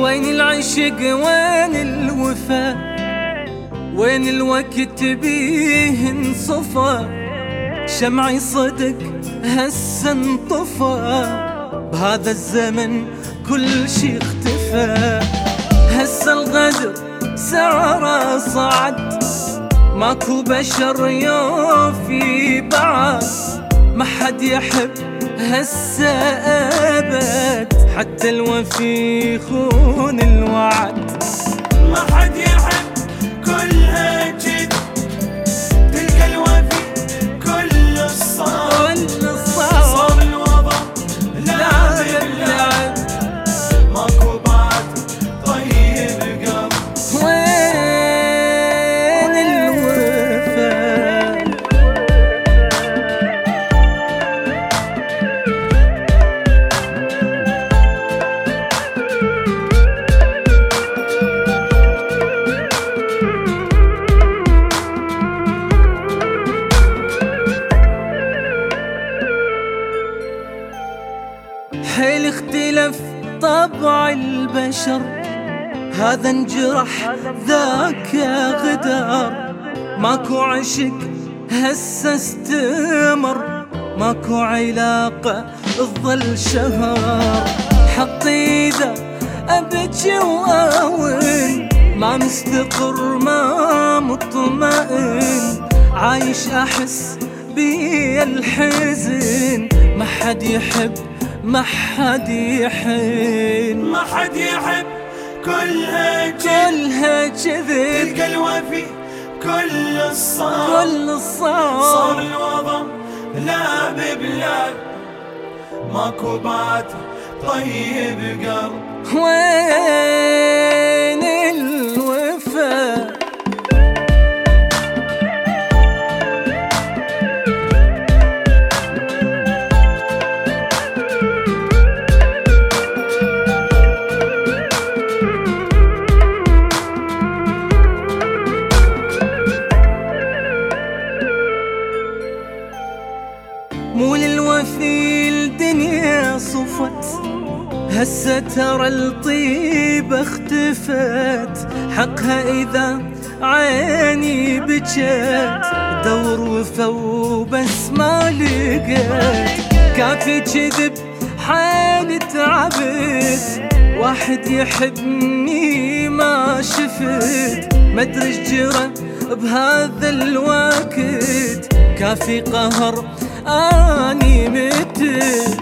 وين العشق وين الوفا، وين الوقت بيه انصفى، شمعي صدق هسه انطفى، بهذا الزمن كل شي اختفى. هسه الغدر سعره صعد، ماكو بشر يوفي بعد، ما حد يحب هسه ابد، حتى الوفي يخون الوعد. ما حد يحب كلها جد، تلقى الوفي كل الصار، صار الوضع لعب اللعب، ماكو بعد طيب قلب. وين الوفا، حيل اختلف طبع البشر، هذا انجرح ذاك غدار، ماكو عشق هسه استمر، ماكو علاقة تظل شهر. حطي اذا ابكي واون، ما مستقر ما مطمئن، عايش احس بي الحزن، ما حد يحب ما حد يحن، ما حد يحب كلها كذب، تلقى الوفي كل الصار، صار الوضع لعب بلعب، ماكو بعد طيب قلب. وين الوفا، مو للوفي الدنيا صفت، هسه ترى الطيبة اختفت، حقها إذا عيني بجت، دور وفا وبس ما لقيت، كافي كذب حالي تعبت، واحد يحبني ما شفت، مدري ايش جرى بهذا الوقت، كافي قهر اني مت.